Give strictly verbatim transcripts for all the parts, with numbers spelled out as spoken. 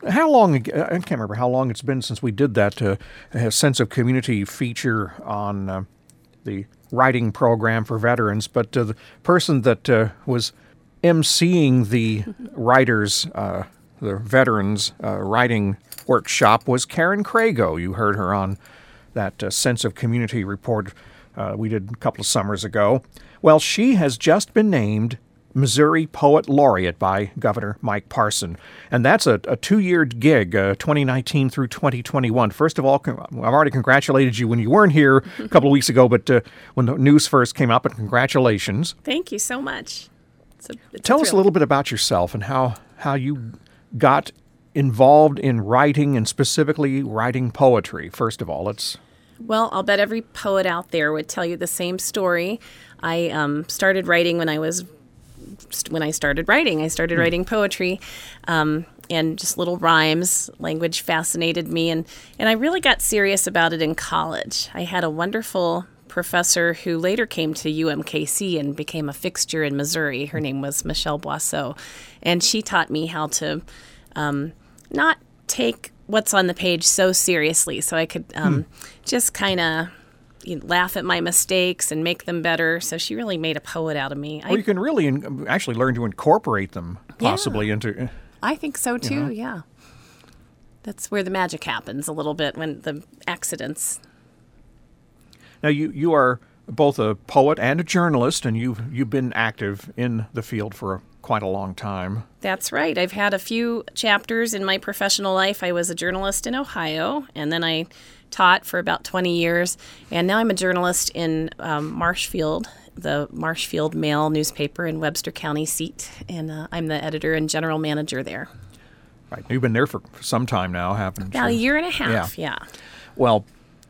How long, ag- I can't remember how long it's been since we did that uh, uh, sense of community feature on uh, the writing program for veterans, but uh, the person that uh, was emceeing the writers, uh, the veterans uh, writing workshop was Karen Crago. You heard her on that uh, sense of community report uh, we did a couple of summers ago. Well, she has just been named Missouri Poet Laureate by Governor Mike Parson. And that's a, a two-year gig, uh, twenty nineteen through twenty twenty-one. First of all, con- I've already congratulated you when you weren't here a couple of weeks ago, but uh, when the news first came up, and congratulations. Thank you so much. It's a, it's Tell a us a little bit about yourself and how, how you got involved in writing and specifically writing poetry. First of all, let's... Well, I'll bet every poet out there would tell you the same story. I um, started writing when I was when I started writing. I started writing poetry um, and just little rhymes. Language fascinated me, and, and I really got serious about it in college. I had a wonderful professor who later came to U M K C and became a fixture in Missouri. Her name was Michelle Boisseau, and she taught me how to um, not take what's on the page so seriously, so I could um, hmm. just kind of you know, laugh at my mistakes and make them better. So she really made a poet out of me. Well, I, you can really in, actually learn to incorporate them possibly yeah, into... I think so, too, you know? yeah. That's where the magic happens a little bit, when the accidents. Now, you, you are both a poet and a journalist, and you've, you've been active in the field for a, quite a long time. That's right. I've had a few chapters in my professional life. I was a journalist in Ohio, and then I taught for about twenty years, and now I'm a journalist in um, Marshfield, the Marshfield Mail newspaper in Webster County seat, and uh, I'm the editor and general manager there. Right. You've been there for some time now, haven't you? About a year and a half, yeah. yeah. Well,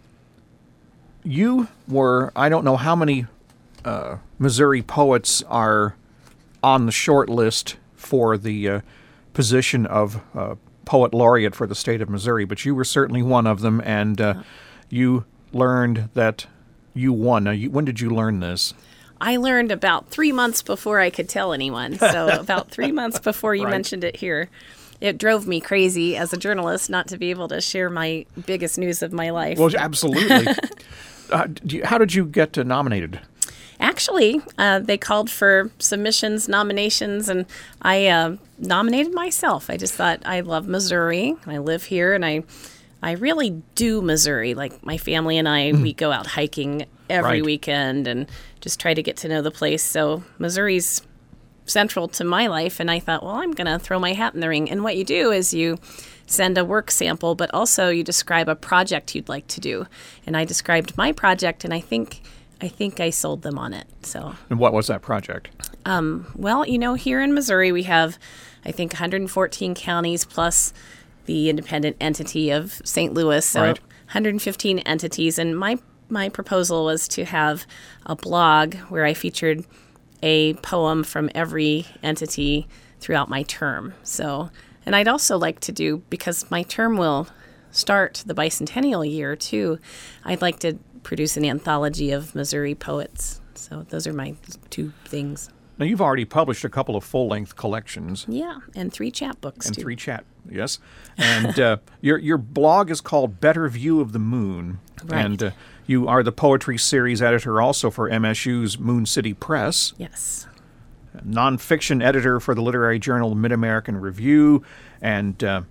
you were, I don't know how many uh, Missouri poets are on the short list for the uh, position of uh, Poet Laureate for the state of Missouri, but you were certainly one of them, and uh, you learned that you won. Now, you, when did you learn this? I learned about three months before I could tell anyone, so about three months before you right. mentioned it here. It drove me crazy as a journalist not to be able to share my biggest news of my life. Well, absolutely. uh, do you, how did you get uh, nominated? Actually, uh, they called for submissions, nominations, and I uh, nominated myself. I just thought, I love Missouri. I live here, and I I really do Missouri. Like, my family and I, mm. we go out hiking every right. weekend and just try to get to know the place. So Missouri's central to my life, and I thought, well, I'm going to throw my hat in the ring. And what you do is you send a work sample, but also you describe a project you'd like to do. And I described my project, and I think... I think I sold them on it. So. And what was that project? Um, well, you know, here in Missouri, we have, I think, one hundred fourteen counties plus the independent entity of Saint Louis, so right. one hundred fifteen entities. And my my proposal was to have a blog where I featured a poem from every entity throughout my term. So, and I'd also like to do, because my term will start the bicentennial year too, I'd like to produce an anthology of Missouri poets. So those are my two things. Now, you've already published a couple of full-length collections. Yeah, and three chapbooks, And too. three chat, yes. And uh, your your blog is called Better View of the Moon. Right. And uh, you are the poetry series editor also for M S U's Moon City Press. Yes. Nonfiction editor for the literary journal Mid-American Review. And uh,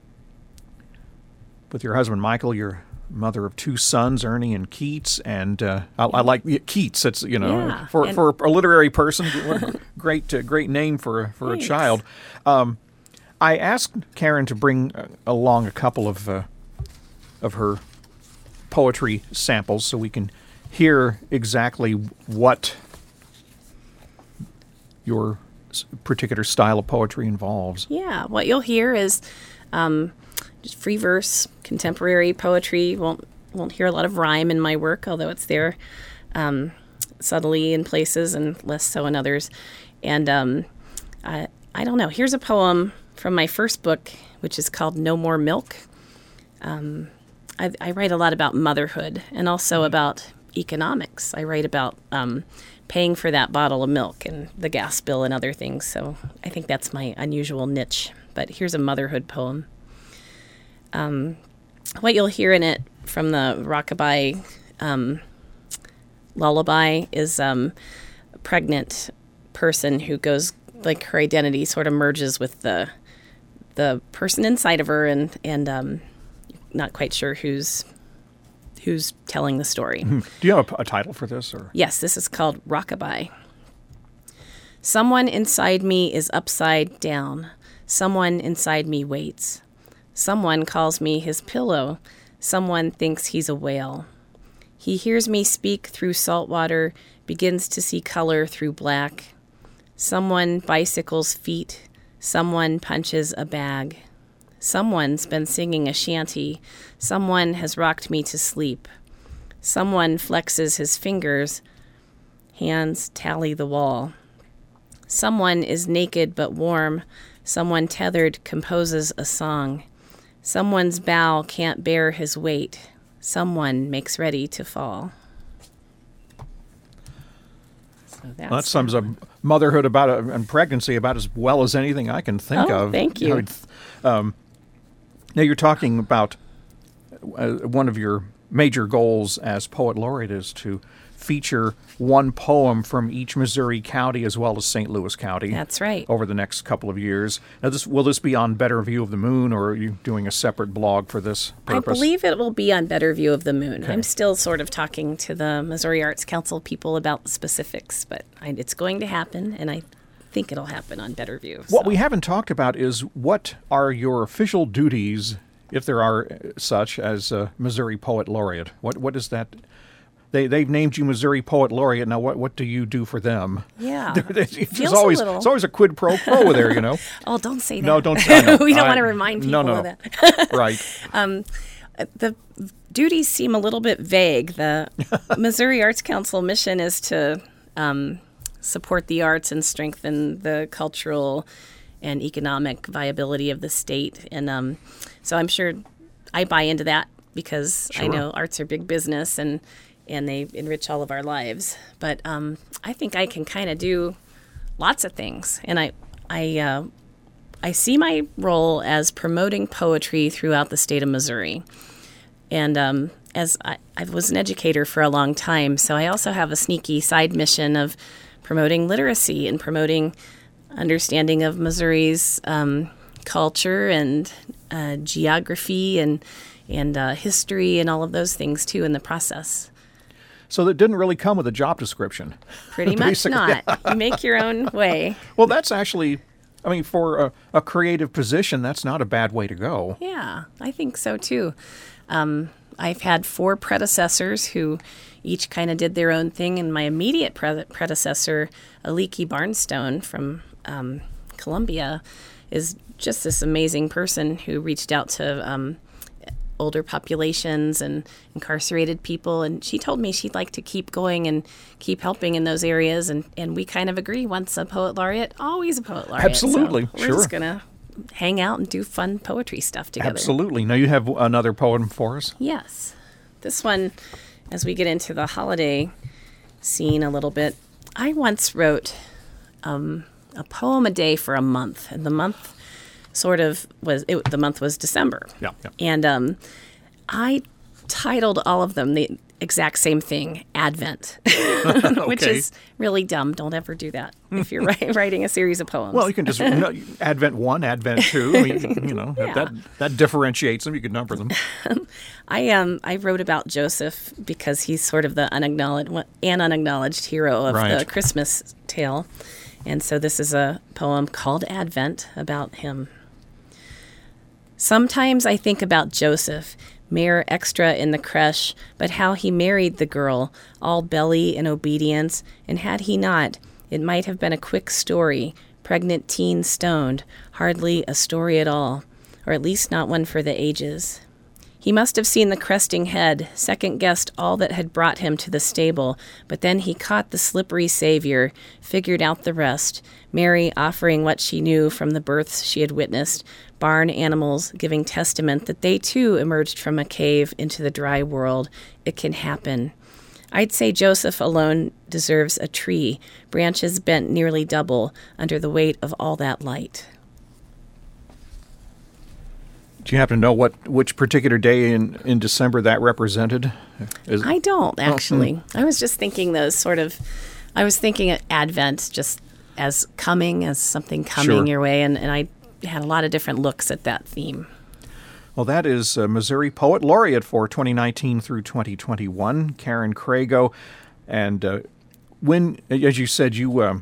with your husband, Michael, you're mother of two sons, Ernie and Keats, and uh, I, I like yeah, Keats. It's you know yeah, for for a literary person, great uh, great name for for Thanks. a child. Um, I asked Karen to bring uh, along a couple of uh, of her poetry samples so we can hear exactly what your particular style of poetry involves. Yeah, what you'll hear is um, just free verse, contemporary poetry. Won't won't hear a lot of rhyme in my work, although it's there um, subtly in places and less so in others. And um, I, I don't know. Here's a poem from my first book, which is called No More Milk. Um, I, I write a lot about motherhood and also about economics. I write about um, paying for that bottle of milk and the gas bill and other things. So I think that's my unusual niche. But here's a motherhood poem. um, what you'll hear in it from the rockabye um, lullaby is um, a pregnant person who goes, like her identity sort of merges with the the person inside of her, and and um, not quite sure who's who's telling the story. Do you have a, a title for this? Or yes, this is called Rockabye. Someone inside me is upside down. Someone inside me waits. Someone calls me his pillow. Someone thinks he's a whale. He hears me speak through salt water, begins to see color through black. Someone bicycles feet. Someone punches a bag. Someone's been singing a shanty. Someone has rocked me to sleep. Someone flexes his fingers. Hands tally the wall. Someone is naked but warm. Someone tethered composes a song. Someone's bow can't bear his weight. Someone makes ready to fall. So that's well, that sums up motherhood about a, and pregnancy about as well as anything I can think oh, of. Thank you. Um, now you're talking about uh, one of your major goals as poet laureate is to feature one poem from each Missouri county as well as Saint Louis County. That's right. Over the next couple of years. Now, this will this be on Better View of the Moon, or are you doing a separate blog for this purpose? I believe it will be on Better View of the Moon. Okay. I'm still sort of talking to the Missouri Arts Council people about the specifics, but I, it's going to happen, and I think it'll happen on Better View. What so. we haven't talked about is what are your official duties, if there are such, as a Missouri Poet Laureate? What What is that? They, they've named you Missouri Poet Laureate. Now, what, what do you do for them? Yeah. It's always, a little. it's always a quid pro quo there, you know. Oh, don't say that. No, don't say that. We don't I, want to remind people no, no. of that. Right. Um, the duties seem a little bit vague. The Missouri Arts Council mission is to um, support the arts and strengthen the cultural and economic viability of the state. And um, so I'm sure I buy into that because Sure. I know arts are big business and and they enrich all of our lives. But um, I think I can kind of do lots of things. And I I, uh, I see my role as promoting poetry throughout the state of Missouri. And um, as I, I was an educator for a long time, so I also have a sneaky side mission of promoting literacy and promoting understanding of Missouri's um, culture and uh, geography and, and uh, history and all of those things, too, in the process. So that didn't really come with a job description. Pretty much not. You make your own way. Well, that's actually, I mean, for a, a creative position, that's not a bad way to go. Yeah, I think so too. Um, I've had four predecessors who each kind of did their own thing, and my immediate pre- predecessor, Aliki Barnstone from um, Columbia, is just this amazing person who reached out to um, older populations and incarcerated people, and she told me she'd like to keep going and keep helping in those areas, and, and we kind of agree, once a poet laureate, always a poet laureate. Absolutely, so we're sure. just going to hang out and do fun poetry stuff together. Absolutely. Now you have another poem for us? Yes. This one, as we get into the holiday scene a little bit, I once wrote um, a poem a day for a month, and the month sort of was, it, the month was December. Yeah, yeah. And um, I titled all of them the exact same thing, Advent, which Okay. is really dumb. Don't ever do that if you're write, writing a series of poems. Well, you can just, no, Advent one, Advent two, I mean, you know, Yeah. that, that differentiates them. You could number them. I um I wrote about Joseph because he's sort of the unacknowledged an unacknowledged hero of Right. the Christmas tale, and so this is a poem called Advent about him. Sometimes I think about Joseph, mere extra in the creche, but how he married the girl, all belly and obedience, and had he not, it might have been a quick story, pregnant teen stoned, hardly a story at all, or at least not one for the ages. He must have seen the cresting head, second-guessed all that had brought him to the stable, but then he caught the slippery savior, figured out the rest, Mary offering what she knew from the births she had witnessed, barn animals giving testament that they too emerged from a cave into the dry world. It can happen. I'd say Joseph alone deserves a tree, branches bent nearly double under the weight of all that light. Do you happen to know what which particular day in, in December that represented? Is, I don't, actually. Oh, I was just thinking those sort of, I was thinking of Advent just as coming, as something coming Sure. your way, and, and I had a lot of different looks at that theme. Well, that is uh, Missouri Poet Laureate for twenty nineteen through twenty twenty-one, Karen Crago. And uh, when, as you said, you uh,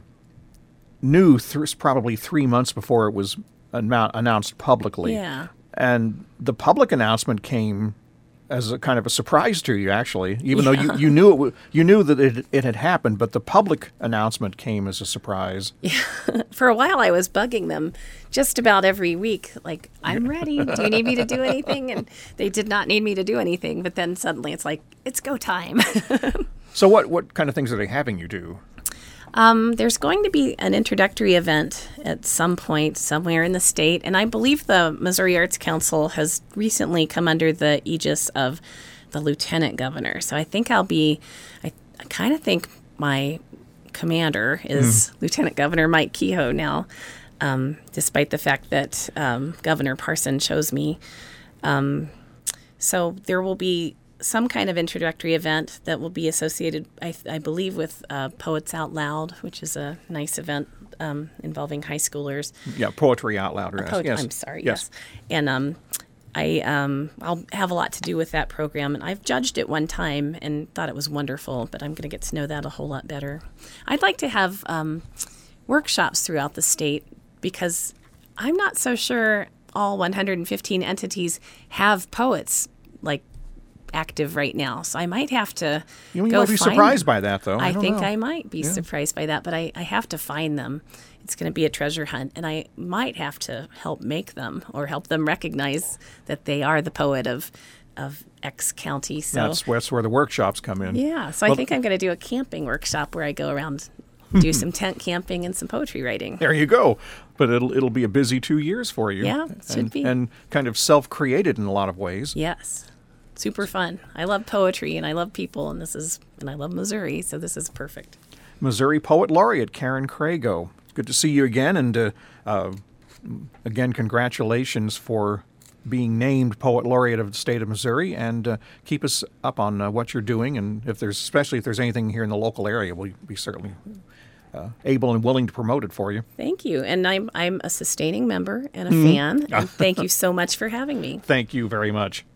knew th- probably three months before it was annou- announced publicly. Yeah. And the public announcement came as a kind of a surprise to you, actually, even though you, you knew it w- you knew that it, it had happened, but the public announcement came as a surprise. Yeah. For a while, I was bugging them just about every week, like, I'm ready. Do you need me to do anything? And they did not need me to do anything. But then suddenly it's like, it's go time. So what, what kind of things are they having you do? Um, there's going to be an introductory event at some point somewhere in the state, and I believe the Missouri Arts Council has recently come under the aegis of the lieutenant governor. So I think I'll be, I, I kind of think my commander is mm. Lieutenant Governor Mike Kehoe now, um, despite the fact that um, Governor Parson chose me. Um, so there will be some kind of introductory event that will be associated, I, I believe, with uh, Poets Out Loud, which is a nice event um, involving high schoolers. Yeah, Poetry Out Loud. Yes. Poet- yes. I'm sorry, yes. yes. And um, I, um, I'll have a lot to do with that program. And I've judged it one time and thought it was wonderful, but I'm going to get to know that a whole lot better. I'd like to have um, workshops throughout the state because I'm not so sure all one hundred fifteen entities have poets like active right now, so I might have to you go might be find surprised them. by that, though. I, I don't think know. I might be Yeah. surprised by that, but I, I have to find them. It's going to be a treasure hunt, and I might have to help make them or help them recognize that they are the poet of of X county. So That's, that's where the workshops come in. yeah, so Well, I think I'm going to do a camping workshop where I go around, do some tent camping and some poetry writing. There you go. But it'll it'll be a busy two years for you. Yeah, it should and, be. And kind of self-created in a lot of ways. Yes. Super fun. I love poetry and I love people, and this is and I love Missouri, so this is perfect. Missouri Poet Laureate Karen Crago. Good to see you again, and uh, uh, again, congratulations for being named Poet Laureate of the state of Missouri, and uh, keep us up on uh, what you're doing, and if there's, especially if there's anything here in the local area, we'll be certainly uh, able and willing to promote it for you. Thank you. And I'm I'm a sustaining member and a fan, and thank you so much for having me. Thank you very much.